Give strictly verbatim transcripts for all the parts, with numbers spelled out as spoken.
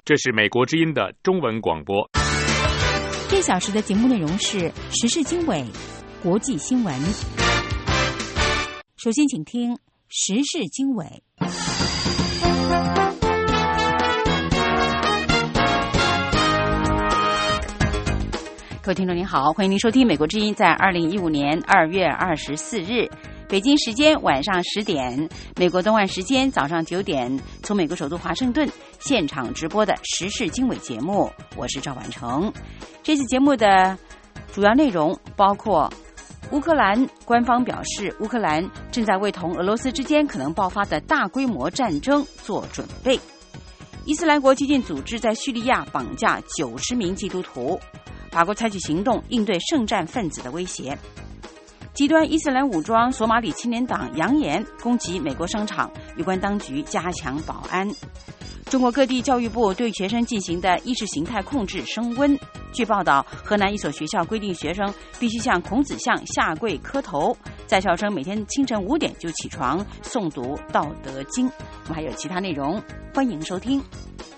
这是美国之音的中文广播。 这小时的节目内容是时事经纬、国际新闻。首先请听时事经纬。各位听众您好，欢迎您收听美国之音在二零一五年二月二十四日北京时间晚上十点，美国东岸时间早上九点，从美国首都华盛顿现场直播的时事经纬节目，我是赵婉成。这次节目的主要内容包括乌克兰官方表示，乌克兰正在为同俄罗斯之间可能爆发的大规模战争做准备，伊斯兰国激进组织在叙利亚绑架九十名基督徒，法国采取行动应对圣战分子的威胁。极端伊斯兰武装索马里青年党扬言攻击美国商场，有关当局加强保安。中国各地教育部对学生进行的意识形态控制升温。据报道，河南一所学校规定学生必须向孔子像下跪磕头，在校生每天清晨五点就起床诵读《道德经》。我们还有其他内容，欢迎收听。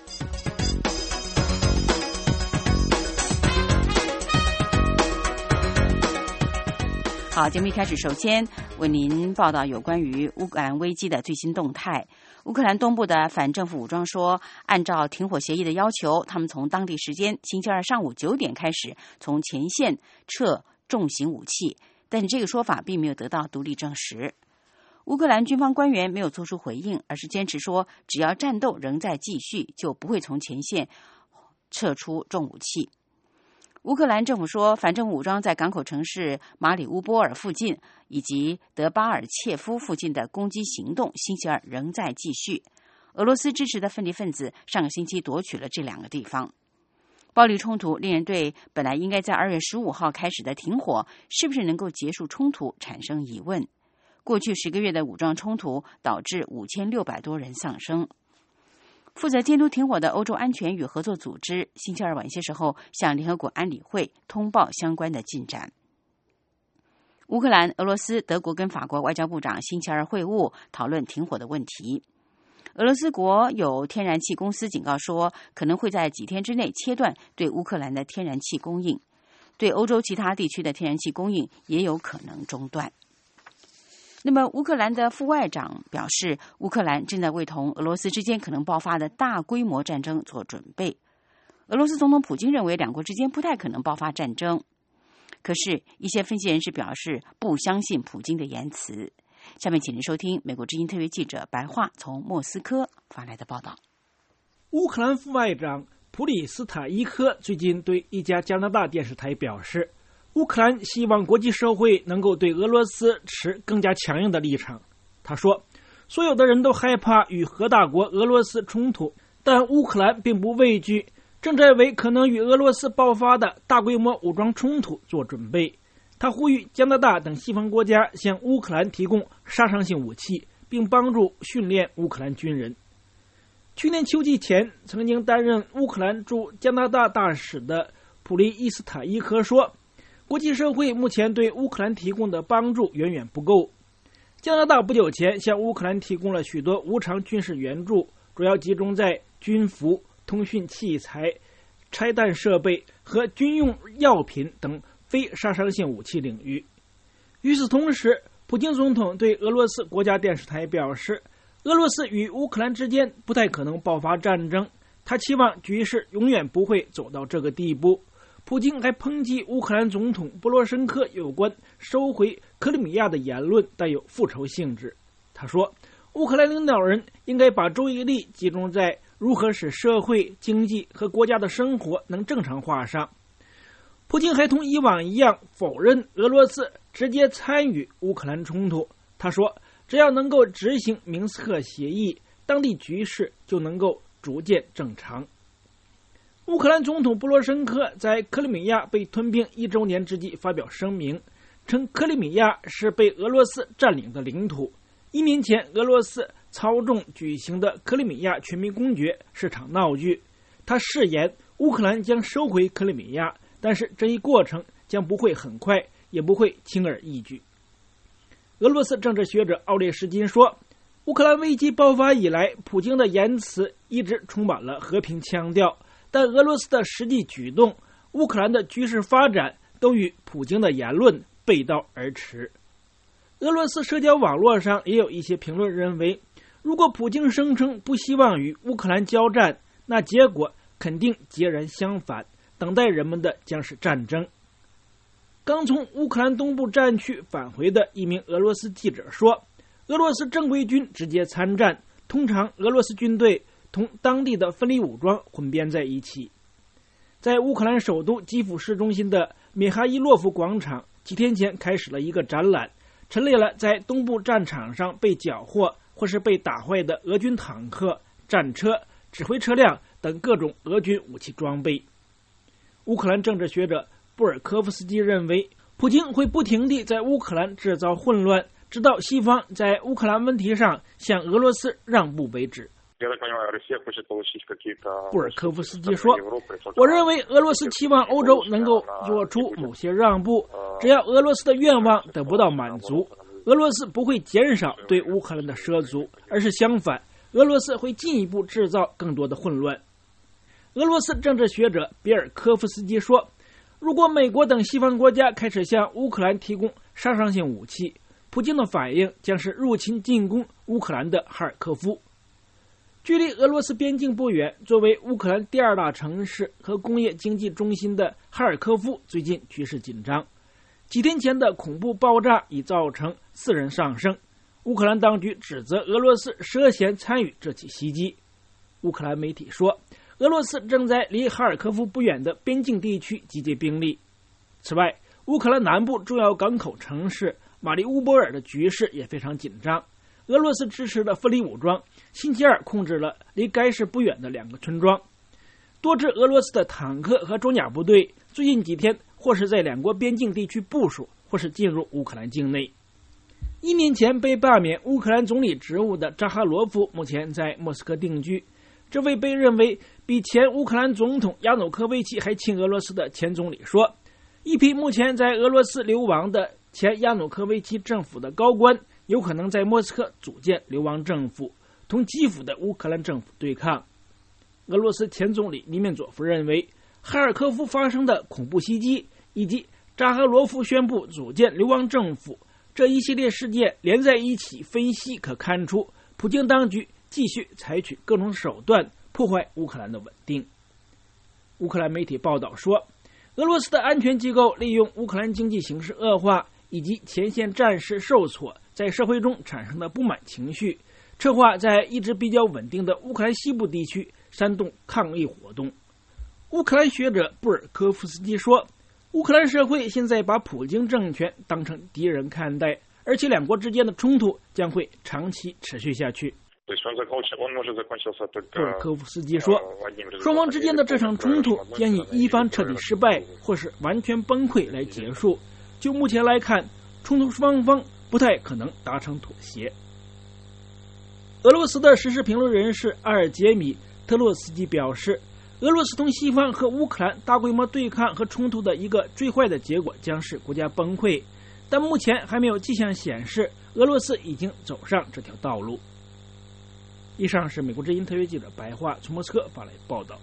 好，节目一开始，首先为您报道有关于乌克兰危机的最新动态。乌克兰东部的反政府武装说，按照停火协议的要求，他们从当地时间星期二上午九点开始从前线撤重型武器，但是这个说法并没有得到独立证实。乌克兰军方官员没有做出回应，而是坚持说，只要战斗仍在继续，就不会从前线撤出重武器。乌克兰政府说，反政府武装在港口城市马里乌波尔附近以及德巴尔切夫附近的攻击行动星期二仍在继续。俄罗斯支持的分离分子上个星期夺取了这两个地方。暴力冲突令人对本来应该在二月十五号开始的停火是不是能够结束冲突产生疑问。过去十个月的武装冲突导致五千六百多人丧生。负责监督停火的欧洲安全与合作组织星期二晚些时候向联合国安理会通报相关的进展。乌克兰、俄罗斯、德国跟法国外交部长星期二会晤，讨论停火的问题。俄罗斯国有天然气公司警告说，可能会在几天之内切断对乌克兰的天然气供应，对欧洲其他地区的天然气供应也有可能中断。那么乌克兰的副外长表示，乌克兰正在为同俄罗斯之间可能爆发的大规模战争做准备。俄罗斯总统普京认为两国之间不太可能爆发战争，可是一些分析人士表示不相信普京的言辞。下面请您收听美国之音特约记者白桦从莫斯科发来的报道。 乌克兰副外长普里斯塔伊科最近对一家加拿大电视台表示，乌克兰希望国际社会能够对俄罗斯持更加强硬的立场。他说，所有的人都害怕与核大国俄罗斯冲突，但乌克兰并不畏惧，正在为可能与俄罗斯爆发的大规模武装冲突做准备。他呼吁加拿大等西方国家向乌克兰提供杀伤性武器，并帮助训练乌克兰军人。去年秋季前，曾经担任乌克兰驻加拿大大使的普利伊斯塔伊科说，国际社会目前对乌克兰提供的帮助远远不够。加拿大不久前向乌克兰提供了许多无偿军事援助，主要集中在军服、通讯器材、拆弹设备和军用药品等非杀伤性武器领域。与此同时，普京总统对俄罗斯国家电视台表示，俄罗斯与乌克兰之间不太可能爆发战争，他期望局势永远不会走到这个地步。普京还抨击乌克兰总统波罗申科有关收回克里米亚的言论带有复仇性质。他说，乌克兰领导人应该把注意力集中在如何使社会、经济和国家的生活能正常化上。普京还同以往一样否认俄罗斯直接参与乌克兰冲突。他说，只要能够执行明斯克协议，当地局势就能够逐渐正常。乌克兰总统波罗申科在克里米亚被吞并一周年之际发表声明，称克里米亚是被俄罗斯占领的领土。一年前，俄罗斯操纵举行的克里米亚全民公决是场闹剧。他誓言乌克兰将收回克里米亚，但是这一过程将不会很快，也不会轻而易举。俄罗斯政治学者奥列什金说， 乌克兰危机爆发以来，普京的言辞一直充满了和平腔调，但俄罗斯的实际举动、乌克兰的局势发展都与普京的言论背道而驰。俄罗斯社交网络上也有一些评论认为，如果普京声称不希望与乌克兰交战，那结果肯定截然相反，等待人们的将是战争。刚从乌克兰东部战区返回的一名俄罗斯记者说，俄罗斯正规军直接参战，通常俄罗斯军队同当地的分离武装混编在一起。在乌克兰首都基辅市中心的米哈伊洛夫广场，几天前开始了一个展览，陈列了在东部战场上被缴获或是被打坏的俄军坦克、战车、指挥车辆等各种俄军武器装备。乌克兰政治学者布尔科夫斯基认为，普京会不停地在乌克兰制造混乱，直到西方在乌克兰问题上向俄罗斯让步为止。布尔科夫斯基说，我认为俄罗斯期望欧洲能够做出某些让步，只要俄罗斯的愿望得不到满足，俄罗斯不会减少对乌克兰的涉足，而是相反，俄罗斯会进一步制造更多的混乱。俄罗斯政治学者比尔科夫斯基说，如果美国等西方国家开始向乌克兰提供杀伤性武器，普京的反应将是入侵进攻乌克兰的哈尔科夫。距离俄罗斯边境不远，作为乌克兰第二大城市和工业经济中心的哈尔科夫最近局势紧张。几天前的恐怖爆炸已造成四人丧生，乌克兰当局指责俄罗斯涉嫌参与这起袭击。乌克兰媒体说，俄罗斯正在离哈尔科夫不远的边境地区集结兵力。此外，乌克兰南部重要港口城市马里乌波尔的局势也非常紧张。俄罗斯支持的分离武装星期二控制了离该市不远的两个村庄。多支俄罗斯的坦克和装甲部队最近几天或是在两国边境地区部署，或是进入乌克兰境内。一年前被罢免乌克兰总理职务的扎哈罗夫目前在莫斯科定居。这位被认为比前乌克兰总统亚努科维奇还亲俄罗斯的前总理说，一批目前在俄罗斯流亡的前亚努科维奇政府的高官有可能在莫斯科组建流亡政府，同基辅的乌克兰政府对抗。俄罗斯前总理尼面佐夫认为，哈尔科夫发生的恐怖袭击以及扎哈罗夫宣布组建流亡政府这一系列事件连在一起分析，可看出普京当局继续采取各种手段破坏乌克兰的稳定。乌克兰媒体报道说，俄罗斯的安全机构利用乌克兰经济形势恶化以及前线战事受挫在社会中产生的不满情绪，策划在一直比较稳定的乌克兰西部地区煽动抗议活动。乌克兰学者布尔科夫斯基说，乌克兰社会现在把普京政权当成敌人看待，而且两国之间的冲突将会长期持续下去。布尔科夫斯基说，双方之间的这场冲突将以一方彻底失败或是完全崩溃来结束。就目前来看，冲突双方不太可能达成妥协。俄罗斯的时事评论人士阿尔杰米特洛斯基表示，俄罗斯同西方和乌克兰大规模对抗和冲突的一个最坏的结果将是国家崩溃，但目前还没有迹象显示俄罗斯已经走上这条道路。以上是美国之音特约记者白桦从莫斯科发来报道。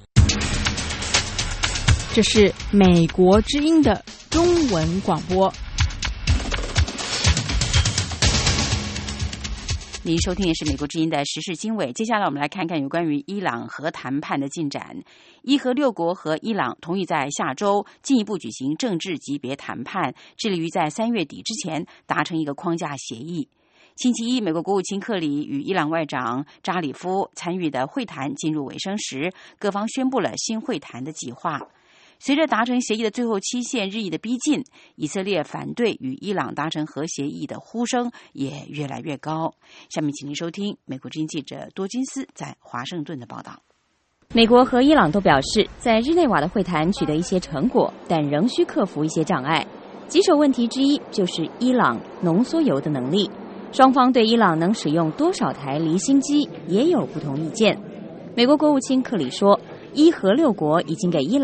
这是美国之音的中文广播。 您收听的是美国之音的时事经纬，接下来我们来看看有关于伊朗核谈判的进展。伊核六国和伊朗同意在下周进一步举行政治级别谈判，致力于在三月底之前达成一个框架协议。星期一，美国国务卿克里与伊朗外长扎里夫参与的会谈进入尾声时，各方宣布了新会谈的计划。随着达成协议的最后期限日益的逼近，以色列反对与伊朗达成核协议的呼声也越来越高。下面请您收听美国之音记者多金斯在华盛顿的报道。 美国和伊朗都表示，在日内瓦的会谈取得一些成果，但仍需克服一些障碍。棘手问题之一就是伊朗浓缩铀的能力。双方对伊朗能使用多少台离心机也有不同意见。美国国务卿克里说，伊核六国已经给伊朗不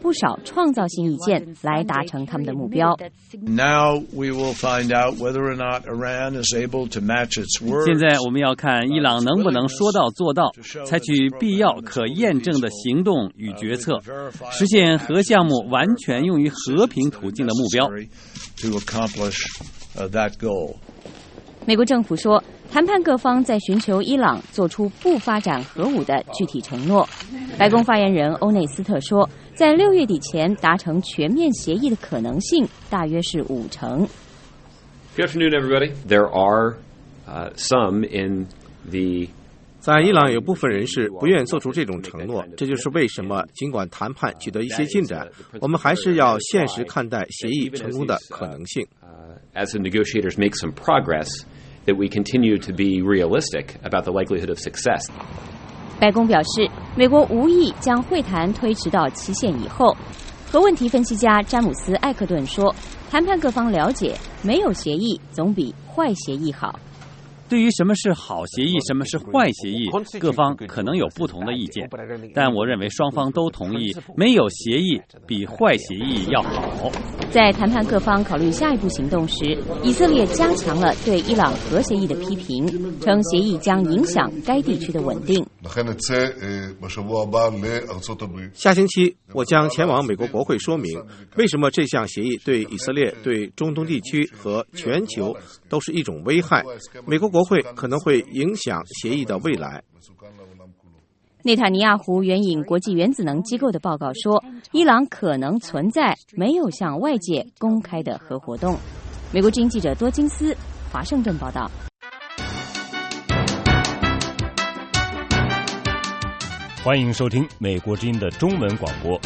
不少创造性意见来达成他们的目标。 Now we will find out whether or not Iran is able to match its words. 现在我们要看伊朗能不能说到做到，采取必要可验证的行动与决策，实现核项目完全用于和平途径的目标。 To accomplish that goal. 美国政府说，谈判各方在寻求伊朗做出不发展核武的具体承诺。白宫发言人欧内斯特说，在六月底前达成全面协议的可能性大约是五成。 Good afternoon, everybody. There are uh, some in the 在伊朗有部分人士不愿做出这种承诺，这就是为什么尽管谈判取得一些进展，我们还是要现实看待协议成功的可能性。 As the negotiators make some progress, that we continue to be realistic about the likelihood of success. 白宫表示，美国无意将会谈推迟到期限以后。核问题分析家詹姆斯·艾克顿说，谈判各方了解，没有协议总比坏协议好。 对于什么是好协议，什么是坏协议，各方可能有不同的意见，但我认为双方都同意，没有协议比坏协议要好。 在谈判各方考虑下一步行动时，以色列加强了对伊朗核协议的批评，称协议将影响该地区的稳定。 下星期我将前往美国国会说明，为什么这项协议对以色列、对中东地区和全球都是一种危害。美国国会可能会影响协议的未来。 内塔尼亚胡援引国际原子能机构的报告说，伊朗可能存在没有向外界公开的核活动。美国之音记者多金斯华盛顿报道。 欢迎收听美国之音的中文广播。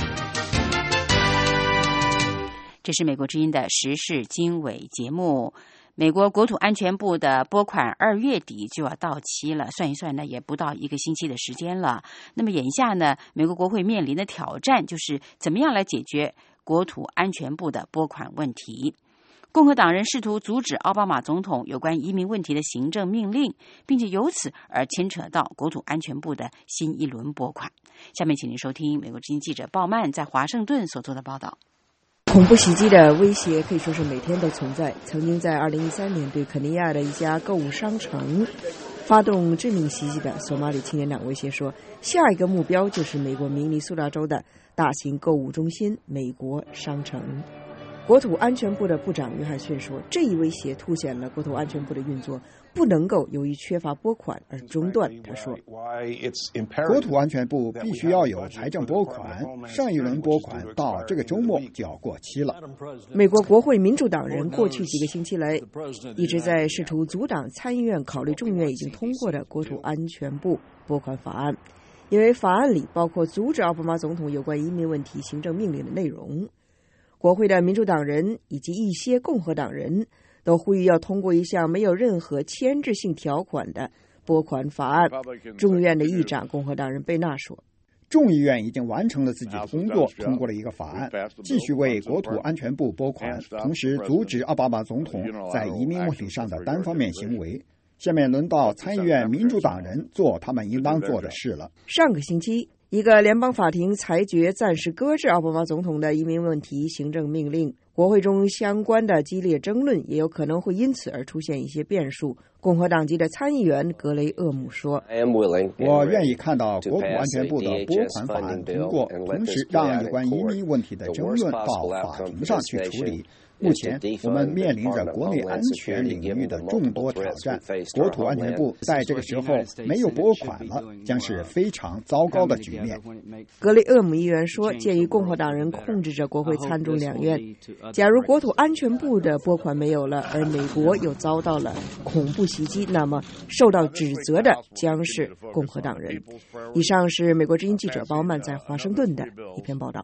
这是美国之音的时事经纬节目。美国国土安全部的拨款二月底就要到期了，算一算呢，也不到一个星期的时间了。那么眼下呢，美国国会面临的挑战就是怎么样来解决国土安全部的拨款问题。共和党人试图阻止奥巴马总统有关移民问题的行政命令，并且由此而牵扯到国土安全部的新一轮拨款。下面请您收听美国之音记者鲍曼在华盛顿所做的报道。 恐怖袭击的威胁可以说是每天都存在。曾经在二零一三年对肯尼亚的一家购物商城发动致命袭击的索马里青年党威胁说，下一个目标就是美国明尼苏达州的大型购物中心美国商城。国土安全部的部长约翰逊说，这一威胁凸显了国土安全部的运作不能够由于缺乏拨款而中断。他说， 国土安全部必须要有财政拨款，上一轮拨款到这个周末就要过期了。 美国国会民主党人过去几个星期来一直在试图阻挡参议院考虑众院已经通过的国土安全部拨款法案，因为法案里包括阻止奥巴马总统有关移民问题行政命令的内容。国会的民主党人以及一些共和党人都呼吁要通过一项没有任何牵制性条款的拨款法案。众议院的议长共和党人贝纳说， 众议院已经完成了自己的工作，通过了一个法案，继续为国土安全部拨款，同时阻止奥巴马总统在移民问题上的单方面行为。下面轮到参议院民主党人做他们应当做的事了。 上个星期，一个联邦法庭裁决暂时搁置奥巴马总统的移民问题行政命令，国会中相关的激烈争论也有可能会因此而出现一些变数。共和党籍的参议员格雷厄姆说， 我愿意看到国土安全部的拨款法案通过，同时让有关移民问题的争论到法庭上去处理。目前我们面临着国内安全领域的众多挑战，国土安全部在这个时候没有拨款了，将是非常糟糕的局面。 格雷厄姆议员说，鉴于共和党人控制着国会参众两院，假如国土安全部的拨款没有了，而美国又遭到了恐怖袭击，那么受到指责的将是共和党人。以上是美国之音记者包曼在华盛顿的一篇报道。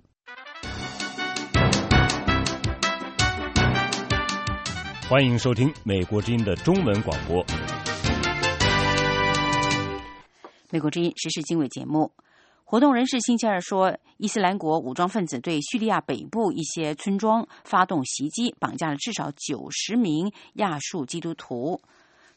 欢迎收听美国之音的中文广播。 美国之音时事经纬节目，活动人士星期二说，伊斯兰国武装分子对叙利亚北部一些村庄发动袭击，绑架了至少九十名亚述基督徒。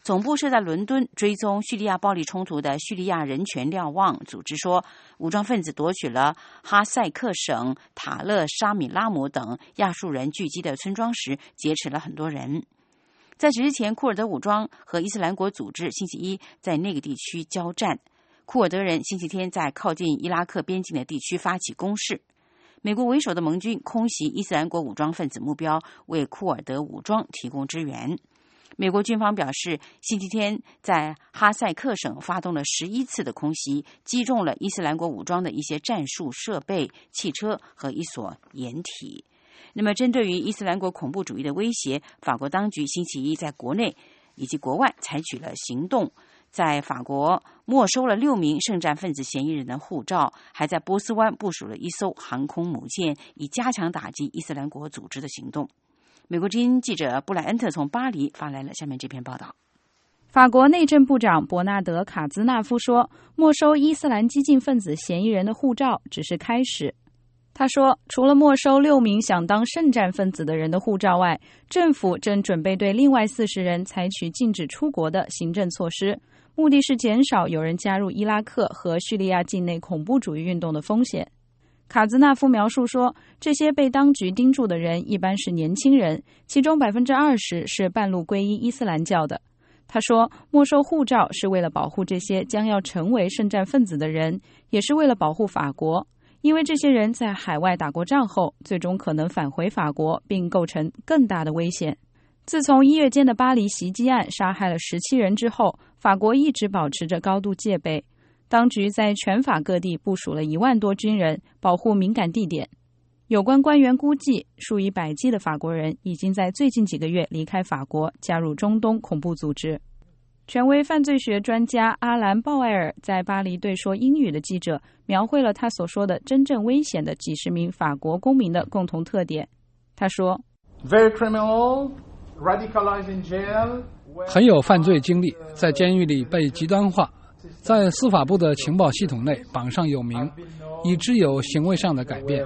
总部设在伦敦，追踪叙利亚暴力冲突的叙利亚人权瞭望组织说，武装分子夺取了哈塞克省塔勒沙米拉姆等亚述人聚集的村庄时，劫持了很多人。在此之前，库尔德武装和伊斯兰国组织星期一在那个地区交战。库尔德人星期天在靠近伊拉克边境的地区发起攻势。美国为首的盟军空袭伊斯兰国武装分子目标，为库尔德武装提供支援。美国军方表示，星期天在哈塞克省发动了十一次的空袭，击中了伊斯兰国武装的一些战术设备、汽车和一所掩体。那么，针对于伊斯兰国恐怖主义的威胁，法国当局星期一在国内以及国外采取了行动，在法国没收了六名圣战分子嫌疑人的护照，还在波斯湾部署了一艘航空母舰，以加强打击伊斯兰国组织的行动。美国之音记者布莱恩特从巴黎发来了下面这篇报道。 法国内政部长伯纳德·卡兹纳夫说，没收伊斯兰激进分子嫌疑人的护照只是开始。他说，除了没收六名想当圣战分子的人的护照外，政府正准备对另外四十人采取禁止出国的行政措施，目的是减少有人加入伊拉克和叙利亚境内恐怖主义运动的风险。卡兹纳夫描述说，这些被当局盯住的人一般是年轻人，其中 百分之二十 是半路皈依伊斯兰教的。他说，没收护照是为了保护这些将要成为圣战分子的人，也是为了保护法国，因为这些人在海外打过仗后，最终可能返回法国，并构成更大的危险。自从一月间的巴黎袭击案杀害了十七人之后，法国一直保持着高度戒备。当局在全法各地部署了一万多军人，保护敏感地点。有关官员估计，数以百计的法国人已经在最近几个月离开法国，加入中东恐怖组织。权威犯罪学专家阿兰·鲍埃尔在巴黎对说英语的记者描绘了他所说的真正危险的几十名法国公民的共同特点。他说， 很有犯罪经历，在监狱里被极端化，在司法部的情报系统内榜上有名，以致有行为上的改变。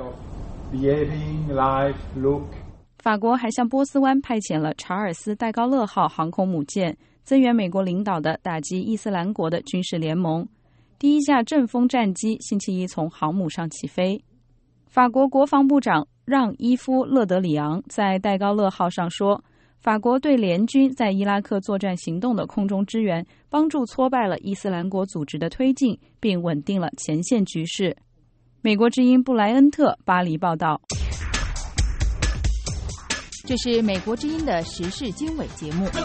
法国还向波斯湾派遣了查尔斯·戴高乐号航空母舰，增援美国领导的打击伊斯兰国的军事联盟。第一架阵风战机星期一从航母上起飞。法国国防部长让·伊夫·勒德里昂在戴高乐号上说，法国对联军在伊拉克作战行动的空中支援，帮助挫败了伊斯兰国组织的推进，并稳定了前线局势。美国之音布莱恩特巴黎报道。 这是美国之音的时事经纬节目。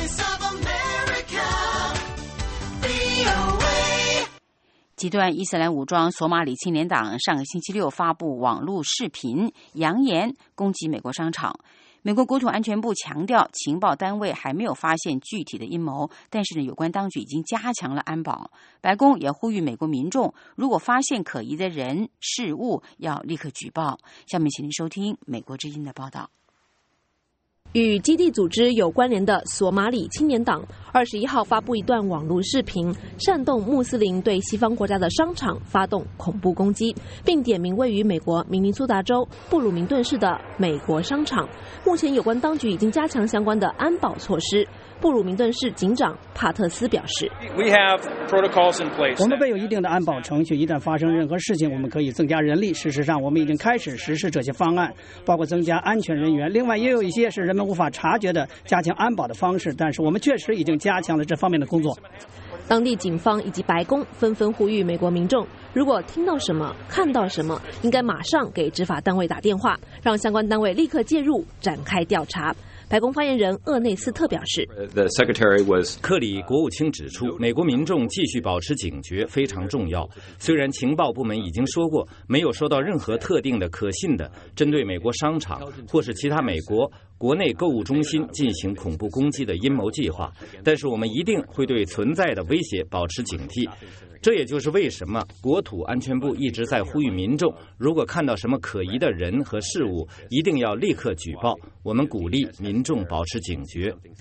极端伊斯兰武装索马里青年党上个星期六发布网络视频，扬言攻击美国商场。美国国土安全部强调，情报单位还没有发现具体的阴谋，但是呢，有关当局已经加强了安保。白宫也呼吁美国民众，如果发现可疑的人事物，要立刻举报。下面请您收听美国之音的报道。 与基地组织有关联的索马里青年党二十一号发布一段网络视频，煽动穆斯林对西方国家的商场发动恐怖攻击，并点名位于美国明尼苏达州布鲁明顿市的美国商场。目前有关当局已经加强相关的安保措施。布鲁明顿市警长帕特斯表示， 我们备有一定的安保程序，一旦发生任何事情，我们可以增加人力。事实上，我们已经开始实施这些方案，包括增加安全人员。另外，也有一些是人们无法察觉的加强安保的方式，但是我们确实已经加强了这方面的工作。 当地警方以及白宫纷纷呼吁美国民众，如果听到什么、看到什么，应该马上给执法单位打电话，让相关单位立刻介入，展开调查。白宫发言人厄内斯特表示， 克里国务卿指出，美国民众继续保持警觉非常重要。虽然情报部门已经说过，没有收到任何特定的可信的针对美国商场或是其他美国国内购物中心进行恐怖攻击的阴谋计划，但是我们一定会对存在的威胁保持警惕。这也就是为什么国土安全部一直在呼吁民众，如果看到什么可疑的人和事物，一定要立刻举报。我们鼓励民众保持警觉。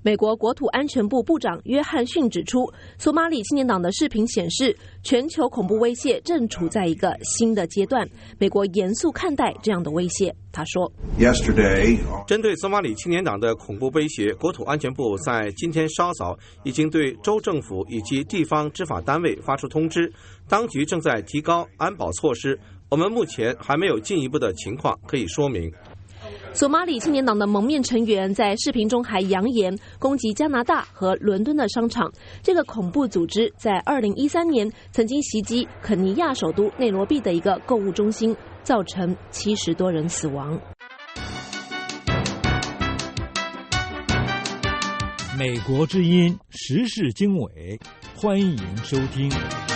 美国国土安全部部长约翰逊指出，索马里青年党的视频显示，全球恐怖威胁正处在一个新的阶段，美国严肃看待这样的威胁。他说 Yesterday, 针对索马里青年党的恐怖威胁，国土安全部在今天稍早已经对州政府以及地方执法单位发出通知，当局正在提高安保措施，我们目前还没有进一步的情况可以说明。 索马里青年党的蒙面成员在视频中还扬言攻击加拿大和伦敦的商场。这个恐怖组织在二零一三年曾经袭击肯尼亚首都内罗毕的一个购物中心，造成七十多人死亡。 美国之音时事经纬，欢迎收听。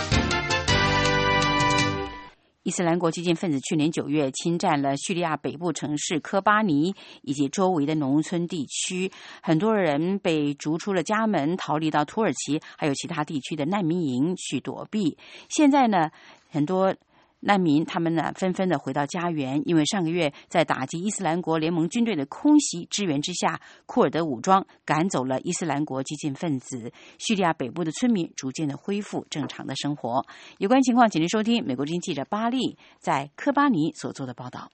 伊斯兰国激进分子去年九月侵占了叙利亚北部城市科巴尼以及周围的农村地区，很多人被逐出了家门，逃离到土耳其还有其他地区的难民营去躲避。现在呢，很多难民他们呢纷纷的回到家园，因为上个月在打击伊斯兰国联盟军队的空袭支援之下，库尔德武装赶走了伊斯兰国激进分子，叙利亚北部的村民逐渐的恢复正常的生活。有关情况，请您收听美国之音记者巴利在科巴尼所做的报道。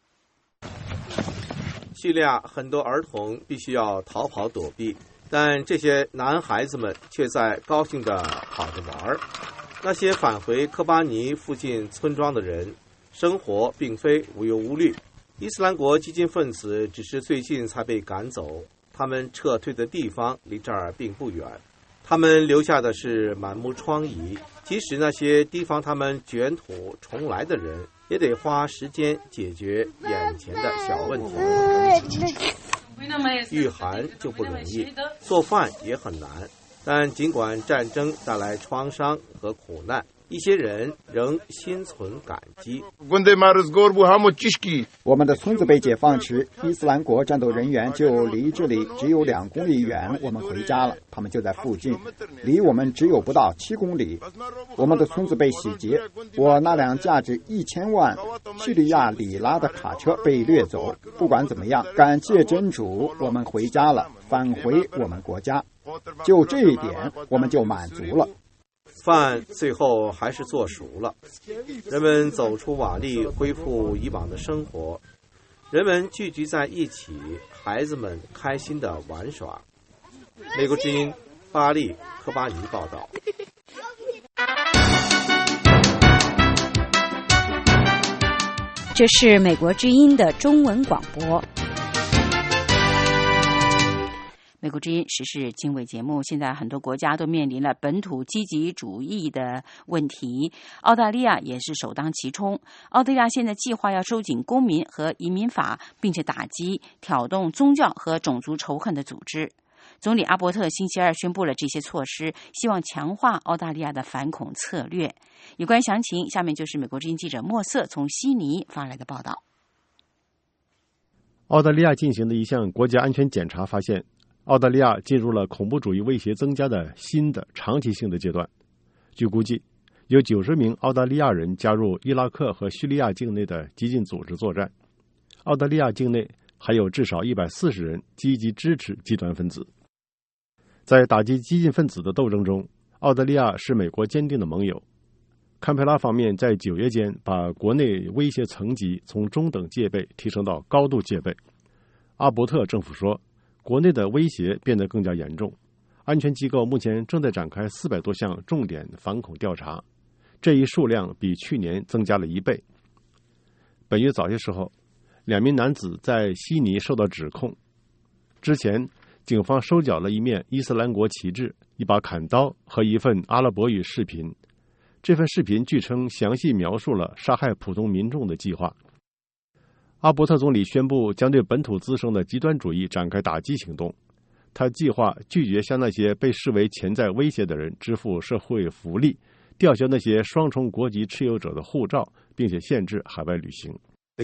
叙利亚很多儿童必须要逃跑躲避，但这些男孩子们却在高兴地跑着玩。那些返回科巴尼附近村庄的人，生活并非无忧无虑。伊斯兰国激进分子只是最近才被赶走，他们撤退的地方离这儿并不远，他们留下的是满目疮痍。即使那些提防他们卷土重来的人，也得花时间解决眼前的小问题。御寒就不容易，做饭也很难。但尽管战争带来创伤和苦难，一些人仍心存感激。 我们的村子被解放时，伊斯兰国战斗人员就离这里只有两公里远，我们回家了，他们就在附近，离我们只有不到七公里。我们的村子被洗劫，我那辆价值一千万叙利亚里拉的卡车被掠走。不管怎么样，感谢真主，我们回家了，返回我们国家。就这一点，我们就满足了。 饭最后还是做熟了，人们走出瓦砾，恢复以往的生活。人们聚集在一起，孩子们开心地玩耍。美国之音巴利科巴尼报道。 这是美国之音的中文广播。 美国之音时事经纬节目，现在很多国家都面临了本土积极主义的问题，澳大利亚也是首当其冲。澳大利亚现在计划要收紧公民和移民法，并且打击挑动宗教和种族仇恨的组织。总理阿伯特星期二宣布了这些措施，希望强化澳大利亚的反恐策略。有关详情，下面就是美国之音记者莫瑟从悉尼发来的报道。 澳大利亚进行的一项国家安全检查发现，澳大利亚进入了恐怖主义威胁增加的新的长期性的阶段。据估计，有九十名澳大利亚人加入伊拉克和叙利亚境内的激进组织作战。澳大利亚境内还有至少一百四十人积极支持极端分子。在打击激进分子的斗争中，澳大利亚是美国坚定的盟友。堪培拉方面在九月间把国内威胁层级从中等戒备提升到高度戒备。阿伯特政府说，国内的威胁变得更加严重，安全机构目前正在展开四百多项重点反恐调查，这一数量比去年增加了一倍。本月早些时候，两名男子在悉尼受到指控。之前，警方收缴了一面伊斯兰国旗帜、一把砍刀和一份阿拉伯语视频。这份视频据称详细描述了杀害普通民众的计划。阿伯特总理宣布将对本土滋生的极端主义展开打击行动。他计划拒绝向那些被视为潜在威胁的人支付社会福利，吊销那些双重国籍持有者的护照，并且限制海外旅行。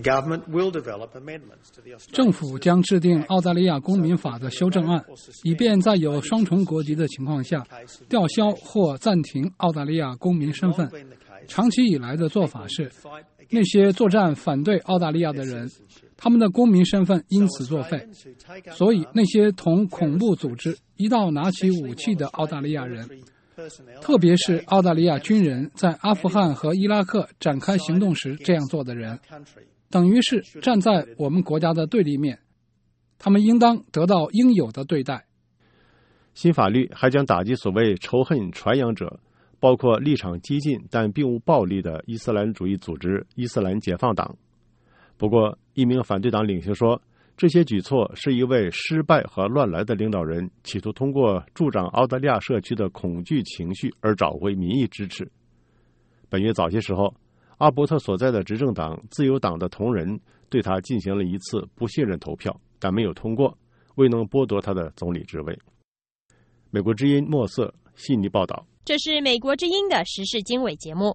政府将制定澳大利亚公民法的修正案，以便在有双重国籍的情况下吊销或暂停澳大利亚公民身份。长期以来的做法是，那些作战反对澳大利亚的人，他们的公民身份因此作废，所以那些同恐怖组织一到拿起武器的澳大利亚人，特别是澳大利亚军人在阿富汗和伊拉克展开行动时这样做的人，等于是站在我们国家的对立面，他们应当得到应有的对待。 新法律还将打击所谓仇恨传扬者，包括立场激进但并无暴力的伊斯兰主义组织伊斯兰解放党。不过，一名反对党领袖说，这些举措是一位失败和乱来的领导人企图通过助长澳大利亚社区的恐惧情绪而找回民意支持。本月早些时候，阿伯特所在的执政党自由党的同仁对他进行了一次不信任投票，但没有通过，未能剥夺他的总理职位。美国之音莫瑟悉尼报道。 这是美国之音的时事经纬节目。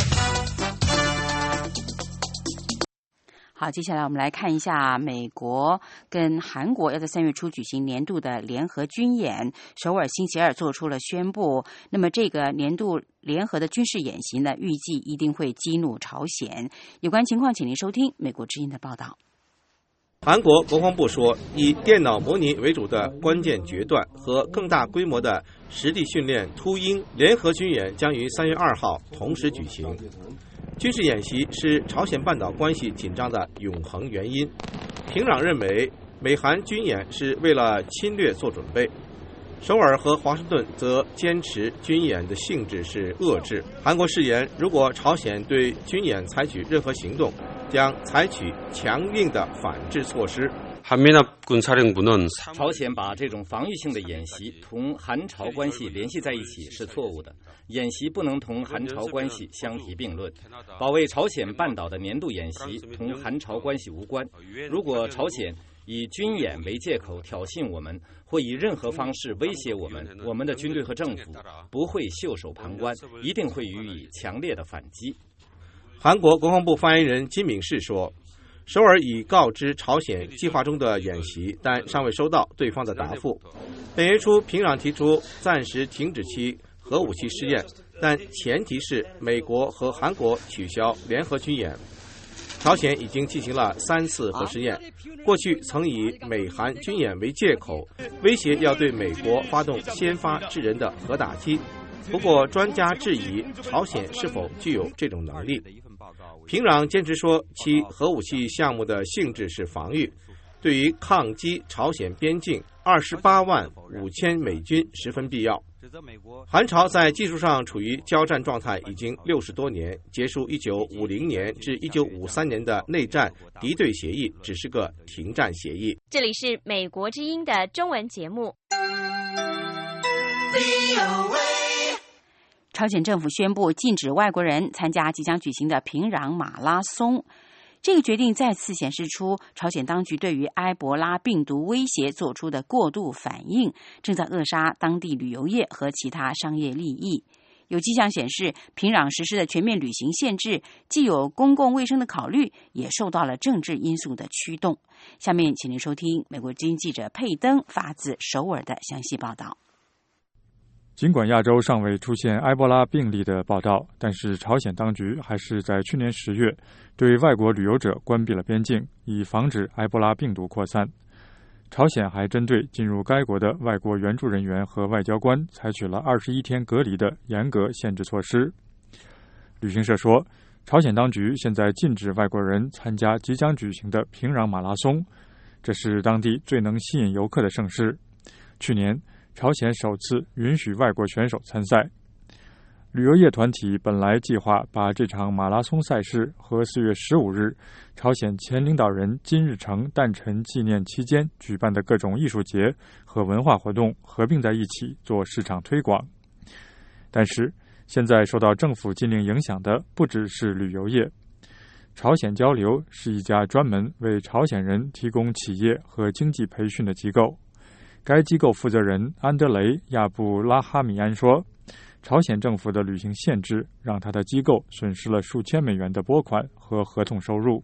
好，接下来我们来看一下美国跟韩国要在三月初举行年度的联合军演。首尔星期二做出了宣布，那么这个年度联合的军事演习呢，预计一定会激怒朝鲜。有关情况，请您收听美国之音的报道。 韩国国防部说，以电脑模拟为主的关键决断和更大规模的实地训练秃鹰联合军演将于三月二号同时举行。军事演习是朝鲜半岛关系紧张的永恒原因。平壤认为，美韩军演是为了侵略做准备。首尔和华盛顿则坚持军演的性质是遏制。韩国誓言，如果朝鲜对军演采取任何行动，将采取强硬的反制措施。 朝鲜把这种防御性的演习同韩朝关系联系在一起是错误的，演习不能同韩朝关系相提并论。保卫朝鲜半岛的年度演习同韩朝关系无关。如果朝鲜以军演为借口挑衅我们，或以任何方式威胁我们，我们的军队和政府不会袖手旁观，一定会予以强烈的反击。 韩国国防部发言人金敏世说，首尔已告知朝鲜计划中的演习，但尚未收到对方的答复。本月初，平壤提出暂时停止其核武器试验，但前提是美国和韩国取消联合军演。朝鲜已经进行了三次核试验，过去曾以美韩军演为借口，威胁要对美国发动先发制人的核打击。不过，专家质疑朝鲜是否具有这种能力。平壤坚持说，其核武器项目的性质是防御，对于抗击朝鲜边境二十八万五千美军十分必要。韩朝在技术上处于交战状态已经六十多年，结束一九五零年至一九五三年的内战敌对协议只是个停战协议。 这里是美国之音的中文节目。 朝鲜政府宣布禁止外国人参加即将举行的平壤马拉松。这个决定再次显示出朝鲜当局对于埃博拉病毒威胁做出的过度反应，正在扼杀当地旅游业和其他商业利益。有迹象显示，平壤实施的全面旅行限制既有公共卫生的考虑，也受到了政治因素的驱动。下面请您收听美国之音记者佩登发自首尔的详细报道。 尽管亚洲尚未出现埃博拉病例的报道，但是朝鲜当局还是在去年十月对外国旅游者关闭了边境，以防止埃博拉病毒扩散。朝鲜还针对进入该国的外国援助人员和外交官采取了二十一天隔离的严格限制措施。旅行社说，朝鲜当局现在禁止外国人参加即将举行的平壤马拉松，这是当地最能吸引游客的盛事。去年朝鲜首次允许外国选手参赛。旅游业团体本来计划把这场马拉松赛事和四月十五日朝鲜前领导人金日成诞辰纪念期间举办的各种艺术节和文化活动合并在一起做市场推广。但是现在受到政府禁令影响的不只是旅游业。朝鲜交流是一家专门为朝鲜人提供企业和经济培训的机构。该机构负责人安德雷·亚布拉哈米安说，朝鲜政府的旅行限制让他的机构损失了数千美元的拨款和合同收入。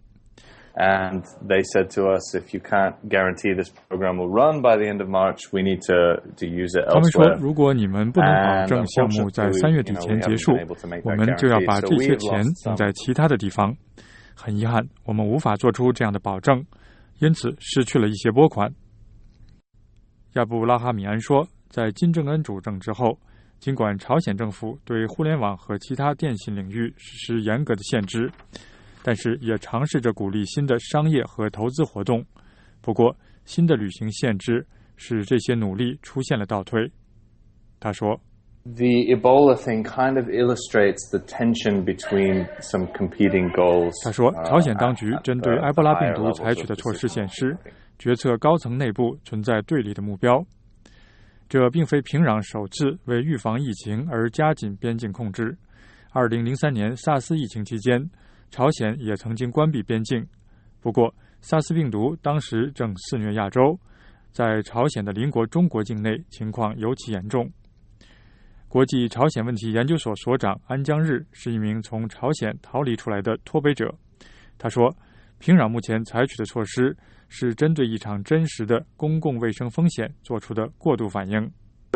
And they said to us, if you can't guarantee this program will run by the end of March, we need to, to use it elsewhere. 他们说，如果你们不能保证项目在三月底前结束，我们就要把这些钱用在其他的地方。很遗憾，我们无法做出这样的保证，因此失去了一些拨款。亚布拉哈米安说， 在金正恩主政之后，尽管朝鲜政府对互联网和其他电信领域实施严格的限制，但是也尝试着鼓励新的商业和投资活动。不过，新的旅行限制使这些努力出现了倒退。他说 The Ebola thing kind of illustrates the tension between some competing goals. 他说，朝鲜当局针对埃博拉病毒采取的措施显示，决策高层内部存在对立的目标。这并非平壤首次为预防疫情而加紧边境控制。二零零三年 SARS 疫情期间，朝鲜也曾经关闭边境。不过 SARS 病毒当时正肆虐亚洲，在朝鲜的邻国中国境内情况尤其严重。国际朝鲜问题研究所所长安江日是一名从朝鲜逃离出来的脱北者。他说，平壤目前采取的措施是针对一场真实的公共卫生风险做出的过度反应。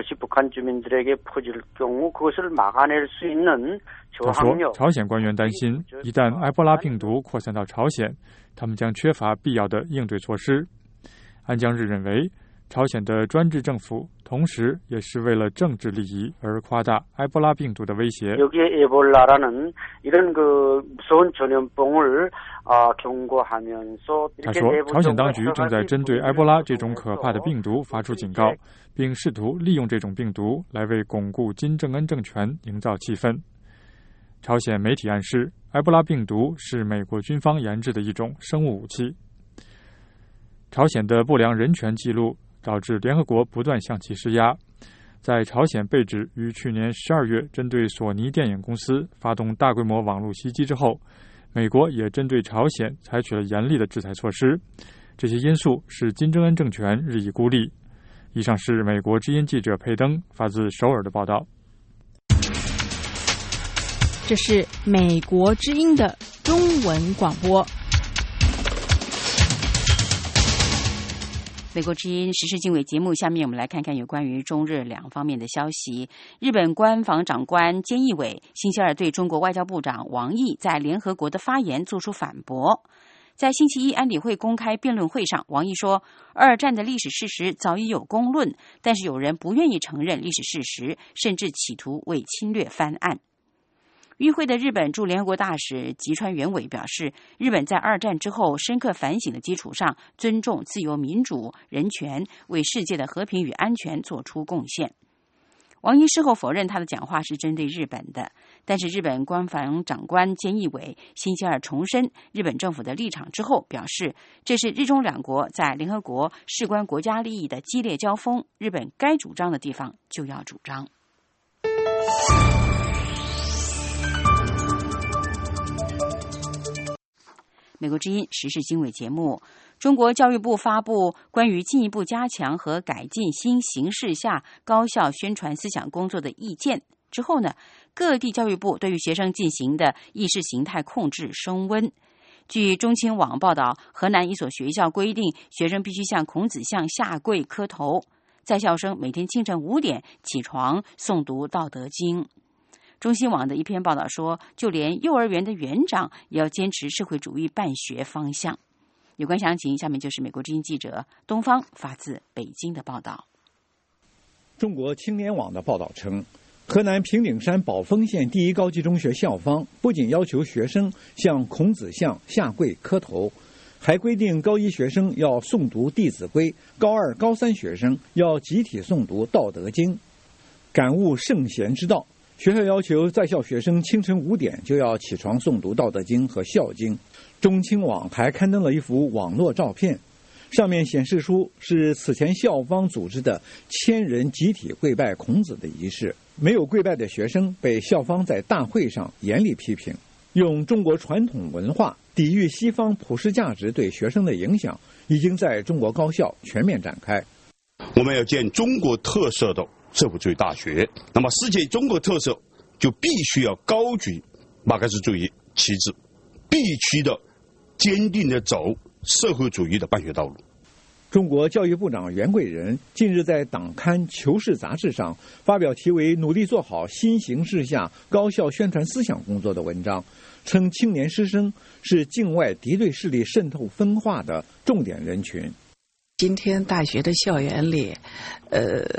他说，朝鲜官员担心，一旦埃博拉病毒扩散到朝鲜，他们将缺乏必要的应对措施。安江日认为，朝鲜的专制政府同时也是为了政治利益而夸大埃博拉病毒的威胁。他说，朝鲜当局正在针对埃博拉这种可怕的病毒发出警告，并试图利用这种病毒来为巩固金正恩政权营造气氛。朝鲜媒体暗示，埃博拉病毒是美国军方研制的一种生物武器。朝鲜的不良人权记录导致联合国不断向其施压。在朝鲜被指于去年十二月针对索尼电影公司发动大规模网络袭击之后，美国也针对朝鲜采取了严厉的制裁措施。这些因素使金正恩政权日益孤立。以上是美国之音记者佩登发自首尔的报道。 这是美国之音的中文广播。 美国之音时事经纬节目，下面我们来看看有关于中日两方面的消息。日本官房长官菅义伟星期二对中国外交部长王毅在联合国的发言作出反驳。在星期一安理会公开辩论会上，王毅说，二战的历史事实早已有公论，但是有人不愿意承认历史事实，甚至企图为侵略翻案。与会的日本驻联合国大使吉川元伟表示，日本在二战之后深刻反省的基础上，尊重自由民主、人权，为世界的和平与安全做出贡献。王毅事后否认他的讲话是针对日本的，但是日本官房长官菅义伟星期二重申日本政府的立场之后表示，这是日中两国在联合国事关国家利益的激烈交锋，日本该主张的地方就要主张。美国之音时事经纬节目，中国教育部发布关于进一步加强和改进新形势下高校宣传思想工作的意见之后呢，各地教育部对于学生进行的意识形态控制升温。据中青网报道，河南一所学校规定，学生必须向孔子像下跪磕头，在校生每天清晨五点起床诵读《道德经》。中新网的一篇报道说，就连幼儿园的园长也要坚持社会主义办学方向。有关详情，下面就是美国之音记者东方发自北京的报道。 中国青年网的报道称，河南平顶山宝丰县第一高级中学校方不仅要求学生向孔子像下跪磕头，还规定高一学生要诵读《弟子规》，高二、高三学生要集体诵读《道德经》，感悟圣贤之道。学校要求在校学生清晨五点就要起床诵读《道德经》和《孝经》。中青网还刊登了一幅网络照片，上面显示出是此前校方组织的千人集体跪拜孔子的仪式。没有跪拜的学生被校方在大会上严厉批评，用中国传统文化抵御西方普世价值对学生的影响，已经在中国高校全面展开。 我们要建中国特色的社会主义大学，那么世界中国特色就必须要高举马克思主义旗帜，必须的坚定的走社会主义的办学道路。 中国教育部长袁贵仁近日在党刊《求是》杂志上发表题为《努力做好新形势下高校宣传思想工作》的文章，称青年师生是境外敌对势力渗透分化的重点人群。 今天大学的校园里，呃，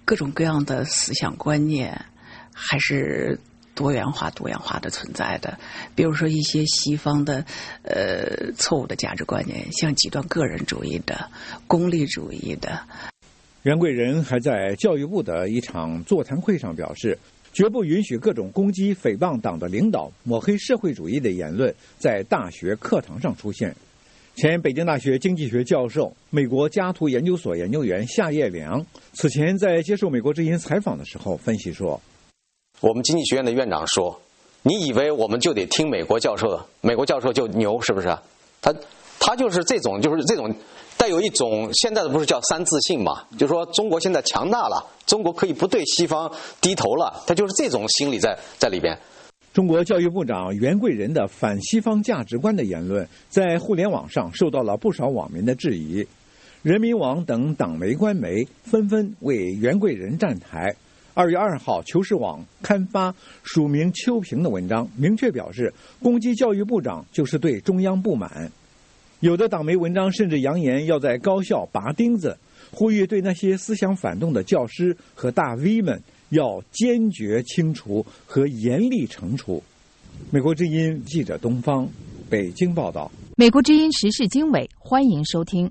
各种各样的思想观念还是多元化、多样化的存在的。比如说一些西方的呃错误的价值观念，像极端个人主义的、功利主义的。 袁贵仁还在教育部的一场座谈会上表示，绝不允许各种攻击、诽谤党的领导、抹黑社会主义的言论在大学课堂上出现。前北京大学经济学教授、美国加图研究所研究员夏业良此前在接受美国之音采访的时候分析说， 我们经济学院的院长说，你以为我们就得听美国教授的，美国教授就牛，是不是？他他就是这种就是这种带有一种现在的不是叫三自信嘛，就是说中国现在强大了，中国可以不对西方低头了，他就是这种心理在在里边。 中国教育部长袁贵仁的反西方价值观的言论在互联网上受到了不少网民的质疑，人民网等党媒官媒纷纷为袁贵仁站台。二月二号，求是网刊发署名秋萍的文章，明确表示攻击教育部长就是对中央不满。有的党媒文章甚至扬言要在高校拔钉子，呼吁对那些思想反动的教师和大 V 们要坚决清除和严厉惩处。美国之音记者东方北京报道。 美国之音时事经纬，欢迎收听。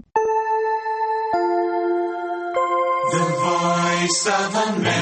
The Voice of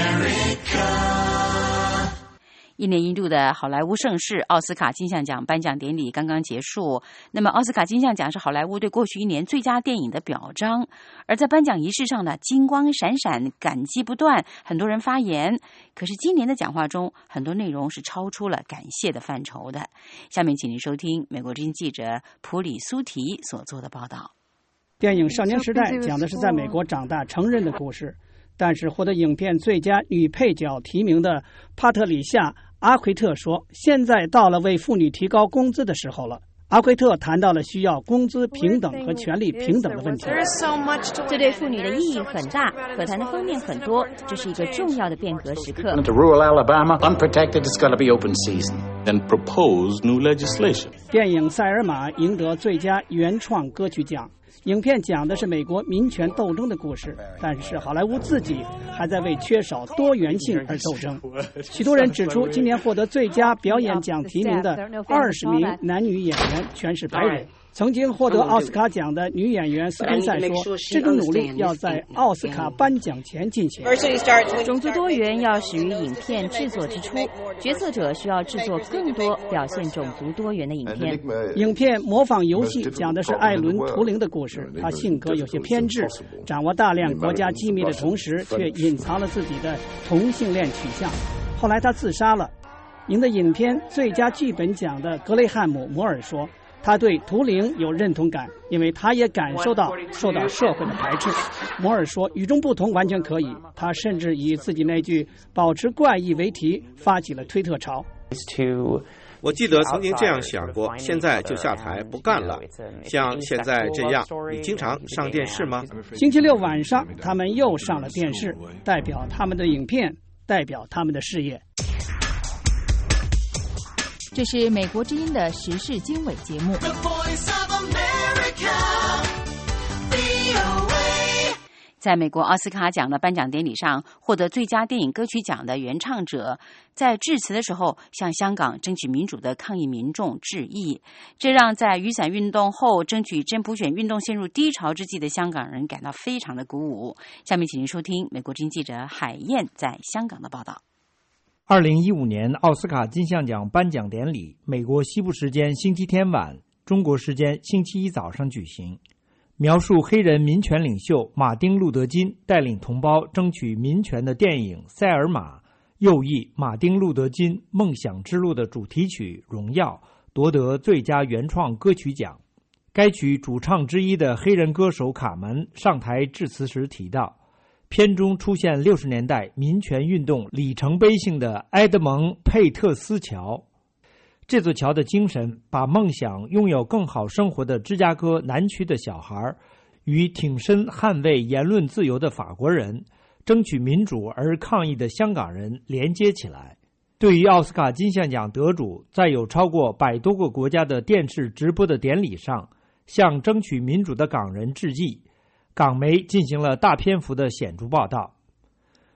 America。一年一度的好莱坞盛事奥斯卡金像奖颁奖典礼刚刚结束。那么奥斯卡金像奖是好莱坞对过去一年最佳电影的表彰，而在颁奖仪式上呢，金光闪闪，感激不断，很多人发言。可是今年的讲话中，很多内容是超出了感谢的范畴的。下面请您收听美国之音记者普里苏提所做的报道。 电影《少年时代》讲的是在美国长大成人的故事，但是获得影片最佳女配角提名的帕特里夏·阿奎特说，现在到了为妇女提高工资的时候了。阿奎特谈到了需要工资平等和权利平等的问题。 这对妇女的意义很大，可谈的方面很多，这是一个重要的变革时刻。 To rural Alabama, unprotected is going to be open season. Then propose new legislation. 电影《塞尔玛》赢得最佳原创歌曲奖。影片讲的是美国民权斗争的故事，但是好莱坞自己还在为缺少多元性而斗争。许多人指出，今年获得最佳表演奖提名的二十名男女演员全是白人。曾经获得奥斯卡奖的女演员斯宾塞说，这种努力要在奥斯卡颁奖前进行。 种族多元要始于影片制作之初，决策者需要制作更多表现种族多元的影片。 影片《模仿游戏》讲的是艾伦·图灵的故事，他性格有些偏执，掌握大量国家机密的同时，却隐藏了自己的同性恋取向。后来他自杀了。赢得影片最佳剧本奖的格雷汉姆·摩尔说，他对图灵有认同感，因为他也感受到受到社会的排斥。摩尔说，与众不同完全可以。他甚至以自己那句保持怪异为题，发起了推特潮。 我记得曾经这样想过，现在就下台不干了。像现在这样，你经常上电视吗？ 星期六晚上，他们又上了电视，代表他们的影片，代表他们的事业。 这是美国之音的时事经纬节目。 在美国奥斯卡奖的颁奖典礼上，获得最佳电影歌曲奖的原唱者在致辞的时候向香港争取民主的抗议民众致意，这让在雨伞运动后争取真普选运动陷入低潮之际的香港人感到非常的鼓舞。下面请您收听美国之音记者海燕在香港的报道。 二零一五年奥斯卡金像奖颁奖典礼，美国西部时间星期天晚，中国时间星期一早上举行。描述黑人民权领袖马丁·路德·金带领同胞争取民权的电影《塞尔玛》，又译马丁·路德·金梦想之路的主题曲《荣耀》夺得最佳原创歌曲奖。该曲主唱之一的黑人歌手卡门上台致辞时提到，片中出现六十年代民权运动里程碑性的埃德蒙·佩特斯桥。这座桥的精神把梦想拥有更好生活的芝加哥南区的小孩与挺身捍卫言论自由的法国人、争取民主而抗议的香港人连接起来。对于奥斯卡金像奖得主在有超过百多个国家的电视直播的典礼上向争取民主的港人致意，港媒进行了大篇幅的显著报道。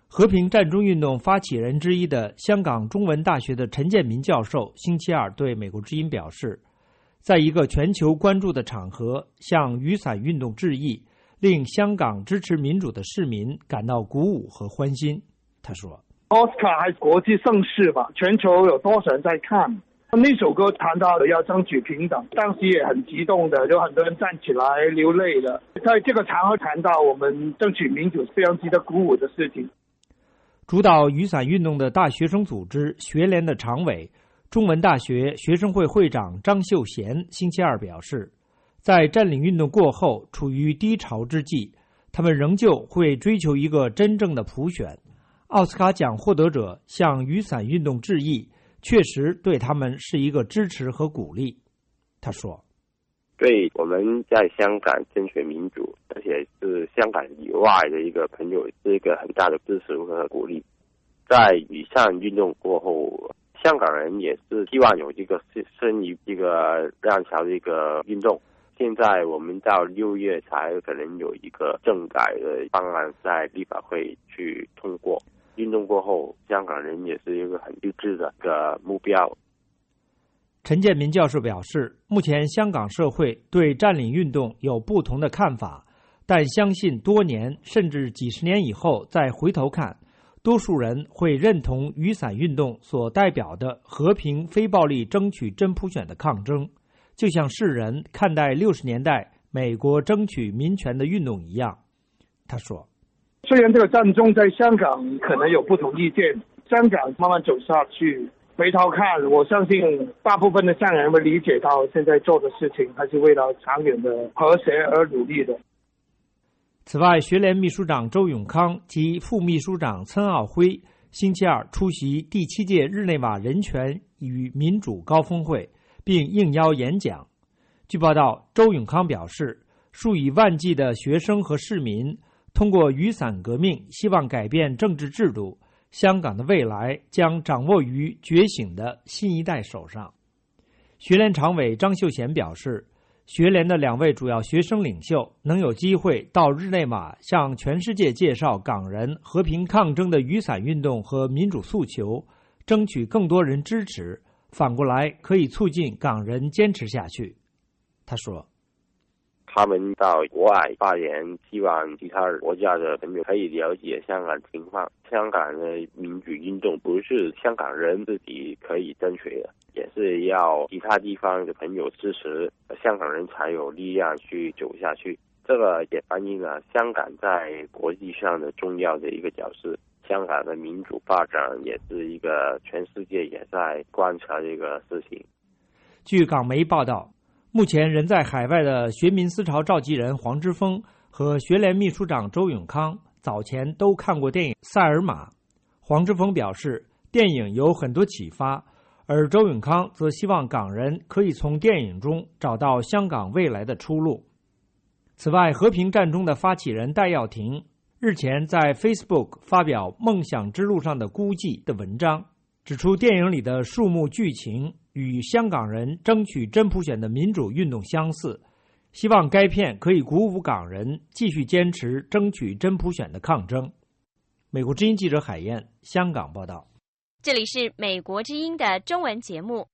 和平战中运动发起人之一的香港中文大学的陈建民教授星期二对美国之音表示，在一个全球关注的场合向雨伞运动致意，令香港支持民主的市民感到鼓舞和欢欣。他说， 奥斯卡还是国际盛事吧，全球有多少人在看？那首歌谈到了要争取平等，当时也很激动的，有很多人站起来流泪了。在这个场合谈到我们争取民主，非常值得鼓舞的事情。 主导雨伞运动的大学生组织学联的常委、中文大学学生会会长张秀贤星期二表示，在占领运动过后处于低潮之际，他们仍旧会追求一个真正的普选。奥斯卡奖获得者向雨伞运动致意，确实对他们是一个支持和鼓励。他说， 对我们在香港争取民主，而且是香港以外的一个朋友，是一个很大的支持和鼓励。在雨伞运动过后，香港人也是希望有这个生于一个浪潮的一个运动。现在我们到六月才可能有一个政改的方案在立法会去通过。运动过后，香港人也是一个很一致的一个目标。 陈建民教授表示，目前香港社会对占领运动有不同的看法，但相信多年甚至几十年以后再回头看，多数人会认同雨伞运动所代表的和平非暴力争取真普选的抗争，就像世人看待六十年代美国争取民权的运动一样。他说， 虽然这个战争在香港可能有不同意见，香港慢慢走下去，回头看，我相信大部分的香港人会理解到现在做的事情还是为了长远的和谐而努力的。 此外，学联秘书长周永康及副秘书长岑奥辉星期二出席第七届日内瓦人权与民主高峰会，并应邀演讲。据报道，周永康表示，数以万计的学生和市民通过雨伞革命希望改变政治制度，香港的未来将掌握于觉醒的新一代手上。学联常委张秀贤表示，学联的两位主要学生领袖能有机会到日内瓦向全世界介绍港人和平抗争的雨伞运动和民主诉求，争取更多人支持，反过来可以促进港人坚持下去。他说， 他们到国外发言，希望其他国家的朋友可以了解香港情况。香港的民主运动不是香港人自己可以争取的，也是要其他地方的朋友支持，香港人才有力量去走下去。这个也反映了香港在国际上的重要的一个角色。香港的民主发展也是一个全世界也在观察这个事情。 据港媒报道，目前人在海外的学民思潮召集人黄之锋和学联秘书长周永康早前都看过电影《塞尔玛》。黄之锋表示，电影有很多启发，而周永康则希望港人可以从电影中找到香港未来的出路。此外，和平战中的发起人戴耀廷日前在 Facebook 发表《梦想之路上的孤寂》的文章，指出电影里的数幕剧情与香港人争取真普选的民主运动相似，希望该片可以鼓舞港人继续坚持争取真普选的抗争。美国之音记者海燕，香港报道。 这里是美国之音的中文节目。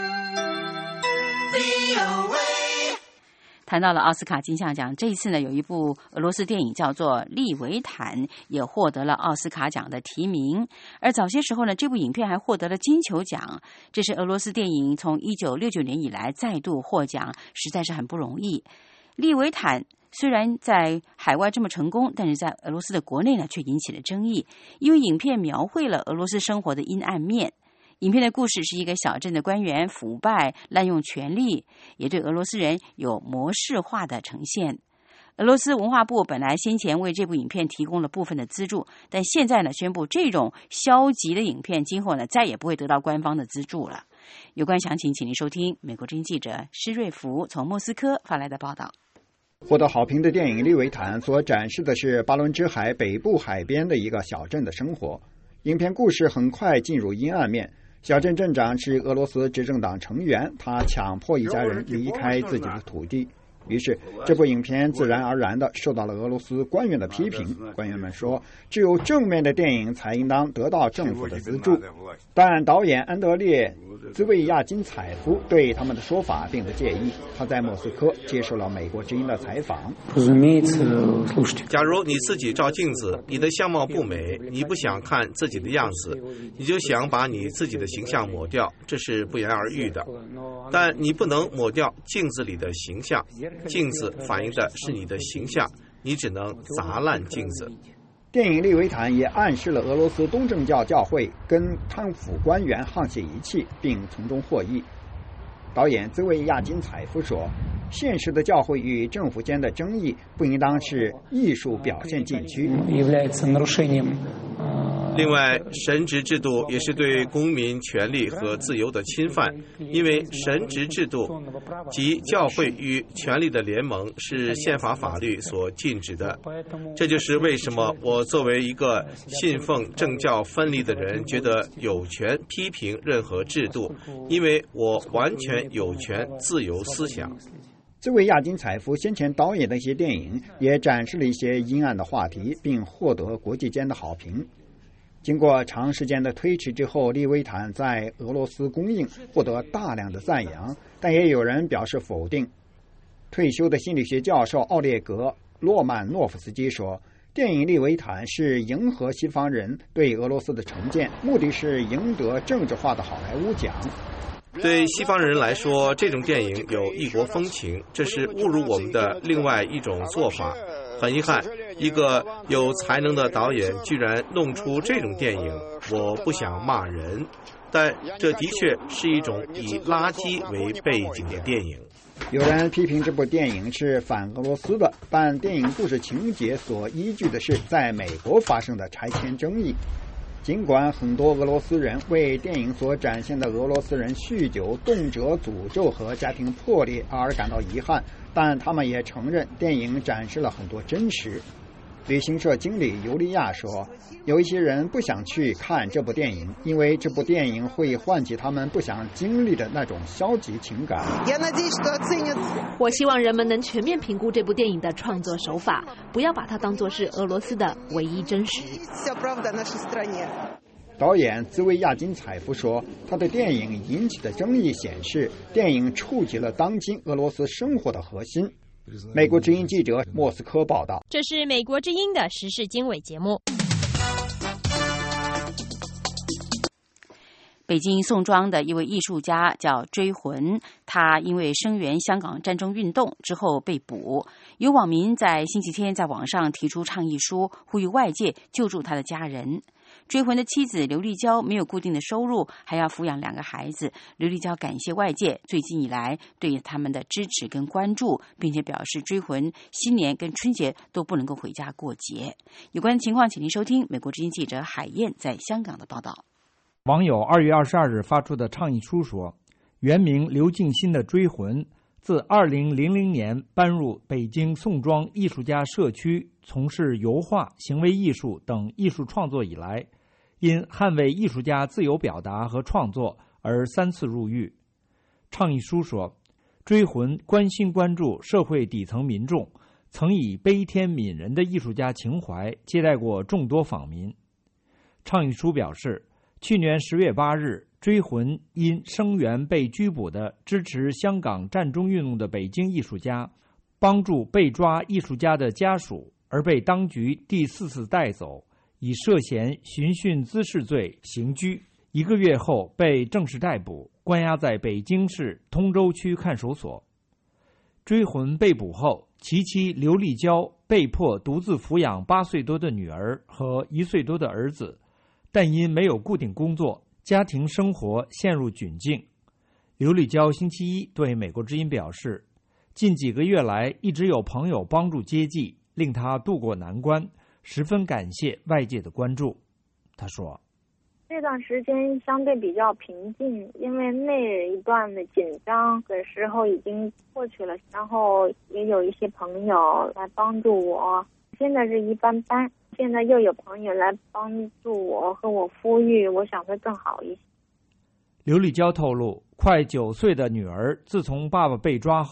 谈到了奥斯卡金像奖，这一次呢，有一部俄罗斯电影叫做《利维坦》，也获得了奥斯卡奖的提名。而早些时候呢，这部影片还获得了金球奖，这是俄罗斯电影从一九六九年以来再度获奖，实在是很不容易。利维坦虽然在海外这么成功，但是在俄罗斯的国内呢，却引起了争议，因为影片描绘了俄罗斯生活的阴暗面。影片的故事是一个小镇的官员腐败、滥用权力，也对俄罗斯人有模式化的呈现。俄罗斯文化部本来先前为这部影片提供了部分的资助，但现在呢，宣布这种消极的影片今后呢，再也不会得到官方的资助了。有关详情，请您收听美国之音记者施瑞福从莫斯科发来的报道。 获得好评的电影《利维坦》所展示的是巴伦支海北部海边的一个小镇的生活。影片故事很快进入阴暗面。小镇镇长是俄罗斯执政党成员，他强迫一家人离开自己的土地。 于是，这部影片自然而然地受到了俄罗斯官员的批评。官员们说，只有正面的电影才应当得到政府的资助。但导演安德烈·兹维亚金采夫对他们的说法并不介意。他在莫斯科接受了美国之音的采访。 假如你自己照镜子，你的相貌不美，你不想看自己的样子，你就想把你自己的形象抹掉，这是不言而喻的。但你不能抹掉镜子里的形象，镜子反映的是你的形象，你只能砸烂镜子。 电影《利维坦》也暗示了俄罗斯东正教教会跟贪腐官员沆瀣一气，并从中获益。导演兹维亚金采夫说，现实的教会与政府间的争议不应当是艺术表现禁区。 另外，神职制度也是对公民权利和自由的侵犯，因为神职制度及教会与权力的联盟是宪法法律所禁止的。这就是为什么我作为一个信奉政教分离的人，觉得有权批评任何制度，因为我完全有权自由思想。 兹维亚金采夫先前导演的一些电影也展示了一些阴暗的话题，并获得国际间的好评。经过长时间的推迟之后，利维坦在俄罗斯公映，获得大量的赞扬，但也有人表示否定。退休的心理学教授奥列格·洛曼诺夫斯基说，电影《利维坦》是迎合西方人对俄罗斯的成见，目的是赢得政治化的好莱坞奖。 对西方人来说，这种电影有异国风情，这是侮辱我们的另外一种做法。很遗憾，一个有才能的导演居然弄出这种电影。我不想骂人，但这的确是一种以垃圾为背景的电影。 有人批评这部电影是反俄罗斯的，但电影故事情节所依据的是在美国发生的拆迁争议。尽管很多俄罗斯人为电影所展现的俄罗斯人酗酒、动辄诅咒和家庭破裂而感到遗憾，但他们也承认电影展示了很多真实。旅行社经理尤利亚说，有一些人不想去看这部电影，因为这部电影会唤起他们不想经历的那种消极情感。 我希望人们能全面评估这部电影的创作手法，不要把它当作是俄罗斯的唯一真实。 导演兹维亚金采夫说，他的电影引起的争议显示，电影触及了当今俄罗斯生活的核心。美国之音记者莫斯科报道。 这是美国之音的时事经纬节目。 北京宋庄的一位艺术家叫追魂，他因为声援香港战争运动之后被捕。有网民在星期天在网上提出倡议书，呼吁外界救助他的家人。追魂的妻子刘丽娇没有固定的收入，还要抚养两个孩子。刘丽娇感谢外界最近以来对他们的支持跟关注，并且表示追魂新年跟春节都不能够回家过节。有关情况，请您收听美国之音记者海燕在香港的报道。 网友二月二十二日发出的倡议书说，原名刘敬新的追魂自二零零零年搬入北京宋庄艺术家社区，从事油画、行为艺术等艺术创作以来，因捍卫艺术家自由表达和创作而三次入狱。倡议书说，追魂关心关注社会底层民众，曾以悲天悯人的艺术家情怀接待过众多访民。倡议书表示，去年十月八日，追魂因声援被拘捕的支持香港战中运动的北京艺术家，帮助被抓艺术家的家属，而被当局第四次带走，以涉嫌寻衅滋事罪刑拘。一个月后被正式逮捕，关押在北京市通州区看守所。追魂被捕后，其妻刘丽娇被迫独自抚养八岁多的女儿和一岁多的儿子，但因没有固定工作，家庭生活陷入窘境。刘丽娇星期一对美国之音表示，近几个月来一直有朋友帮助接济，令她渡过难关，十分感谢外界的关注。她说， 这段时间相对比较平静，因为那一段的紧张的时候已经过去了，然后也有一些朋友来帮助我，现在是一般般，现在又有朋友来帮助我和我呼吁，我想会更好一些。 刘丽娇透露，快九岁的女儿自从爸爸被抓后，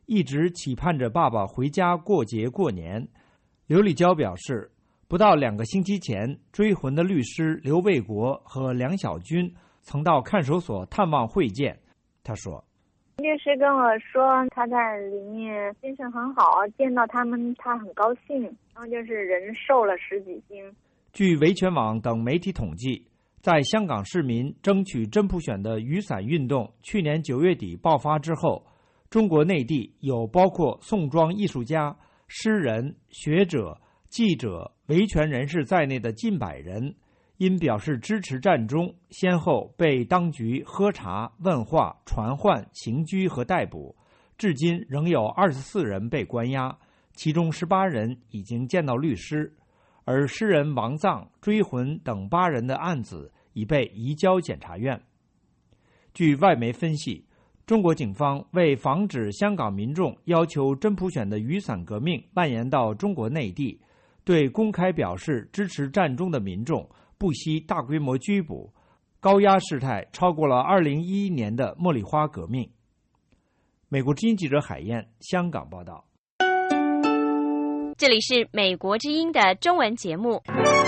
一直期盼着爸爸回家过节过年。刘立娇表示，不到两个星期前，追魂的律师刘卫国和梁小军曾到看守所探望会见。他说， 律师跟我说他在里面精神很好，见到他们他很高兴，然后就是人瘦了十几斤。 据维权网等媒体统计，在香港市民争取真普选的雨伞运动去年九月底爆发之后，中国内地有包括宋庄艺术家、诗人、学者、记者、维权人士在内的近百人，因表示支持战中，先后被当局喝茶、问话、传唤、刑拘和逮捕，至今仍有二十四人被关押，其中十八人已经见到律师，而诗人王藏、追魂等八人的案子已被移交检察院。据外媒分析，中国警方为防止香港民众要求真普选的雨伞革命蔓延到中国内地，对公开表示支持战中的民众不惜大规模拘捕，高压事态超过了二零一一年的茉莉花革命。美国之音记者海燕，香港报道。 这里是美国之音的中文节目。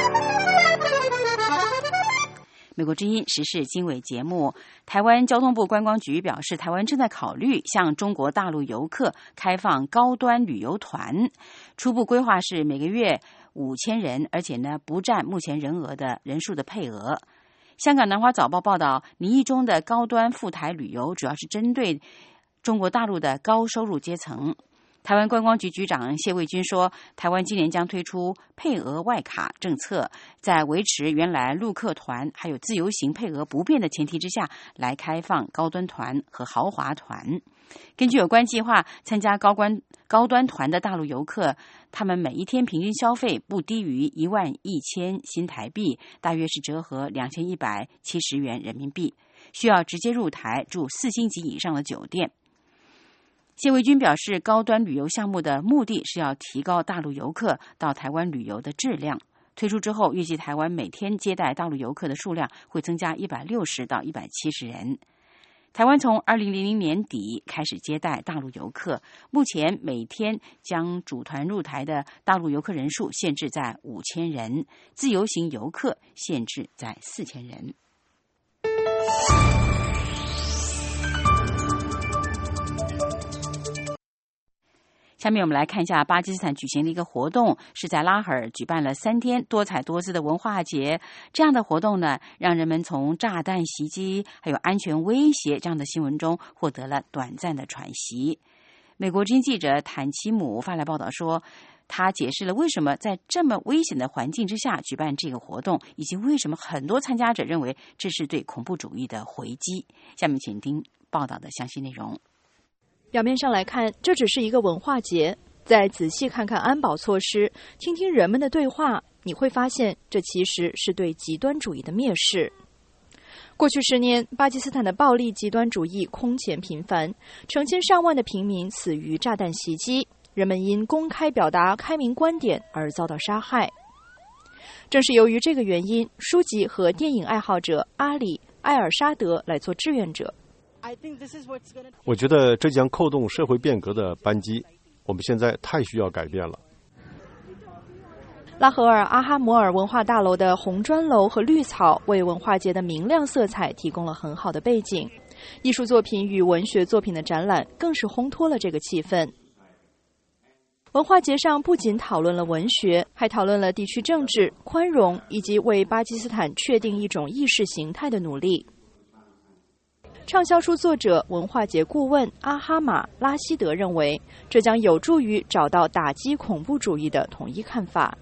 美国之音时事经纬节目，台湾交通部观光局表示，台湾正在考虑向中国大陆游客开放高端旅游团，初步规划是每个月五千人，而且呢不占目前人额的人数的配额。香港南华早报报道，拟议中的高端赴台旅游主要是针对中国大陆的高收入阶层。台湾观光局局长谢卫军说，台湾今年将推出配额外卡政策，在维持原来陆客团还有自由行配额不变的前提之下，来开放高端团和豪华团。根据有关计划，参加高端高端团的大陆游客，他们每一天平均消费不低于一万一千新台币，大约是折合两千一百七十元人民币，需要直接入台住四星级以上的酒店。谢卫军表示，高端旅游项目的目的是要提高大陆游客到台湾旅游的质量。推出之后，预计台湾每天接待大陆游客的数量会增加一百六十到一百七十人。台湾从二零零零年底开始接待大陆游客，目前每天将组团入台的大陆游客人数限制在五千人，自由行游客限制在四千人。下面我们来看一下巴基斯坦举行的一个活动，是在拉合尔举办了三天多彩多姿的文化节。这样的活动呢，让人们从炸弹袭击还有安全威胁这样的新闻中获得了短暂的喘息。美国之音记者坦奇姆发来报道说，他解释了为什么在这么危险的环境之下举办这个活动，以及为什么很多参加者认为这是对恐怖主义的回击。下面请听报道的详细内容。 表面上来看，这只是一个文化节，再仔细看看安保措施，听听人们的对话，你会发现这其实是对极端主义的蔑视。过去十年，巴基斯坦的暴力极端主义空前频繁，成千上万的平民死于炸弹袭击，人们因公开表达开明观点而遭到杀害。正是由于这个原因，书籍和电影爱好者阿里·埃尔沙德来做志愿者。 我觉得这将扣动社会变革的扳机，我们现在太需要改变了。 拉合尔阿哈摩尔文化大楼的红砖楼和绿草为文化节的明亮色彩提供了很好的背景，艺术作品与文学作品的展览更是烘托了这个气氛。文化节上不仅讨论了文学，还讨论了地区政治、宽容以及为巴基斯坦确定一种意识形态的努力。畅销书作者、文化节顾问阿哈马·拉希德认为，这将有助于找到打击恐怖主义的统一看法。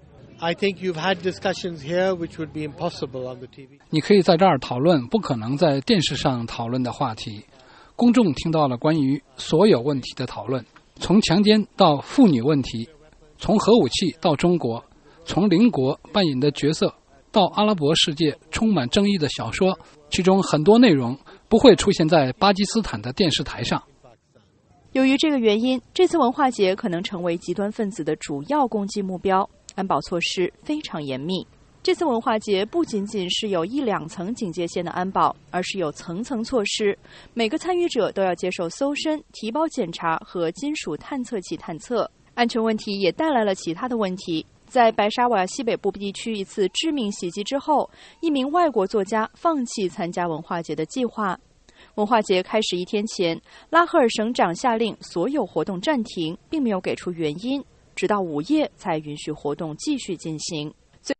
I think you've had discussions here which would be impossible on the T V. 你可以在这儿讨论不可能在电视上讨论的话题。公众听到了关于所有问题的讨论，从强奸到妇女问题，从核武器到中国，从邻国扮演的角色到阿拉伯世界充满争议的小说，其中很多内容不会出现在巴基斯坦的电视台上。 由于这个原因，这次文化节可能成为极端分子的主要攻击目标，安保措施非常严密。 这次文化节不仅仅是有一两层警戒线的安保，而是有层层措施，每个参与者都要接受搜身、提包检查和金属探测器探测。安全问题也带来了其他的问题。在白沙瓦西北部地区一次致命袭击之后，一名外国作家放弃参加文化节的计划。文化节开始一天前，拉赫尔省长下令所有活动暂停，并没有给出原因，直到午夜才允许活动继续进行。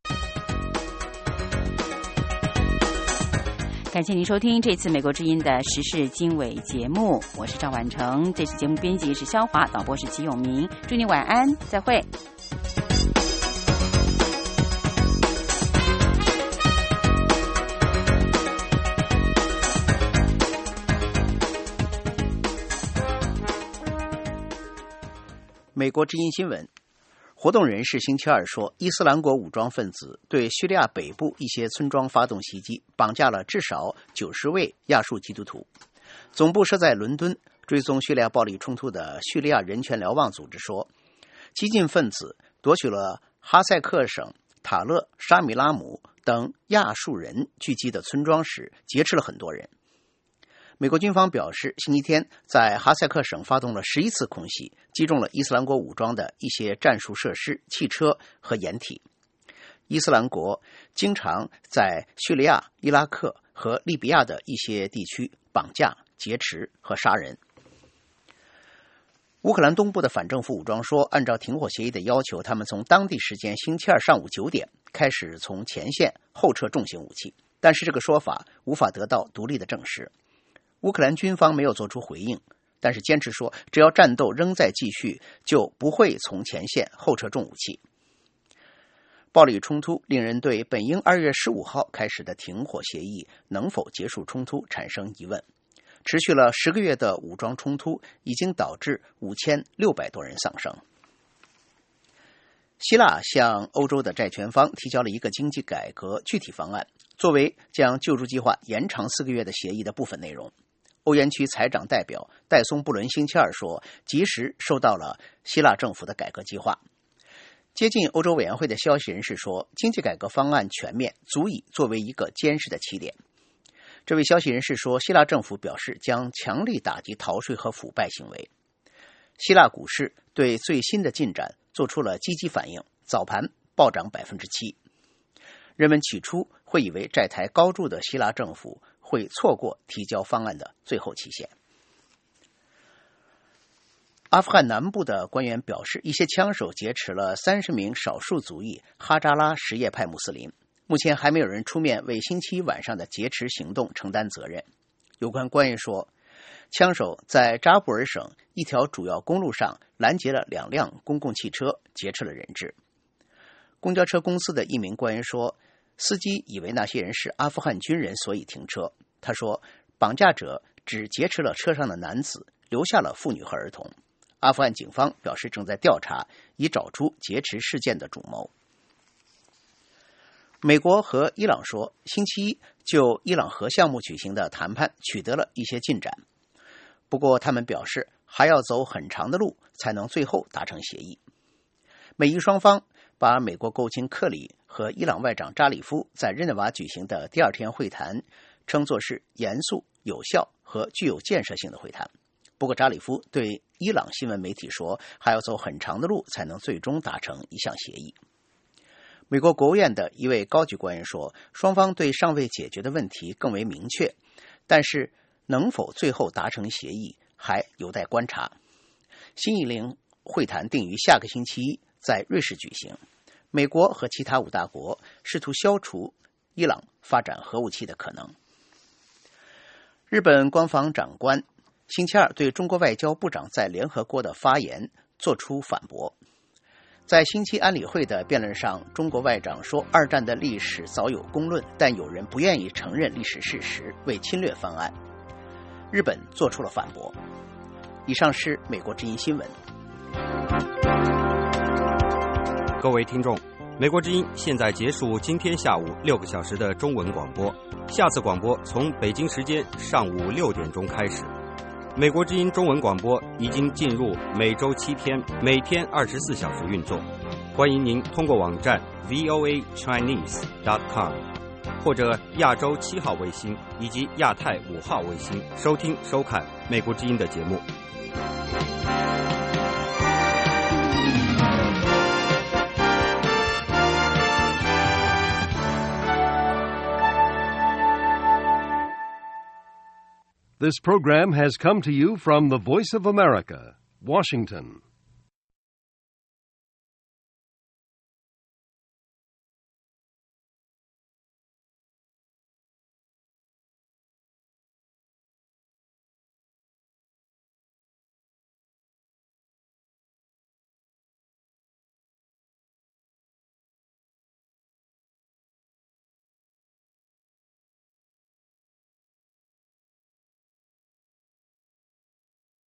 感谢您收听这次美国之音的时事经纬节目，我是赵婉成。这次节目编辑是肖华，导播是齐永明。祝您晚安，再会。 美国之音新闻，活动人士星期二说，伊斯兰国武装分子对叙利亚北部一些村庄发动袭击，绑架了至少九十位亚述基督徒。总部设在伦敦，追踪叙利亚暴力冲突的叙利亚人权瞭望组织说，激进分子夺取了哈塞克省塔勒、沙米拉姆等亚述人聚集的村庄时，劫持了很多人。美国军方表示，星期天在哈塞克省发动了十一次空袭，击中了伊斯兰国武装的一些战术设施、汽车和掩体。伊斯兰国经常在叙利亚、伊拉克和利比亚的一些地区绑架、劫持和杀人。乌克兰东部的反政府武装说，按照停火协议的要求，他们从当地时间星期二上午九点开始从前线后撤重型武器，但是这个说法无法得到独立的证实。乌克兰军方没有做出回应，但是坚持说，只要战斗仍在继续，就不会从前线后撤重武器。暴力冲突令人对本应二月十五号开始的停火协议能否结束冲突产生疑问。持续了十个月的武装冲突已经导致五千六百多人丧生。希腊向欧洲的债权方提交了一个经济改革具体方案，作为将救助计划延长四个月的协议的部分内容。欧元区财长代表戴松布伦星期二说，及时收到了希腊政府的改革计划。接近欧洲委员会的消息人士说，经济改革方案全面，足以作为一个坚实的起点。这位消息人士说，希腊政府表示将强力打击逃税和腐败行为。希腊股市对最新的进展做出了积极反应，早盘暴涨 百分之七。 人们起初会以为债台高筑的希腊政府会错过提交方案的最后期限。阿富汗南部的官员表示，一些枪手劫持了三十名少数族裔哈扎拉什叶派穆斯林，目前还没有人出面为星期一晚上的劫持行动承担责任。有关官员说，枪手在扎布尔省一条主要公路上拦截了两辆公共汽车，劫持了人质。公交车公司的一名官员说，司机以为那些人是阿富汗军人，所以停车。他说，绑架者只劫持了车上的男子，留下了妇女和儿童。阿富汗警方表示正在调查，以找出劫持事件的主谋。美国和伊朗说，星期一就伊朗核项目举行的谈判取得了一些进展，不过他们表示还要走很长的路才能最后达成协议。美伊双方把美国国务卿克里和伊朗外长扎里夫在日内瓦举行的第二天会谈称作是严肃、有效和具有建设性的会谈。不过扎里夫对伊朗新闻媒体说，还要走很长的路才能最终达成一项协议。美国国务院的一位高级官员说，双方对尚未解决的问题更为明确，但是能否最后达成协议还有待观察。新一轮会谈定于下个星期一在瑞士举行。美国和其他五大国试图消除伊朗发展核武器的可能。日本官房长官星期二对中国外交部长在联合国的发言作出反驳。在星期安理会的辩论上，中国外长说，二战的历史早有公论，但有人不愿意承认历史事实，为侵略方案。日本做出了反驳。以上是美国之音新闻。 各位听众，美国之音现在结束今天下午六个小时的中文广播，下次广播从北京时间上午六点钟开始。美国之音中文广播已经进入每周七天，每天二十四小时运作。 欢迎您通过网站 v o a chinese dot com 或者亚洲七号卫星以及亚太五号卫星收听收看美国之音的节目。 This program has come to you from the Voice of America, Washington.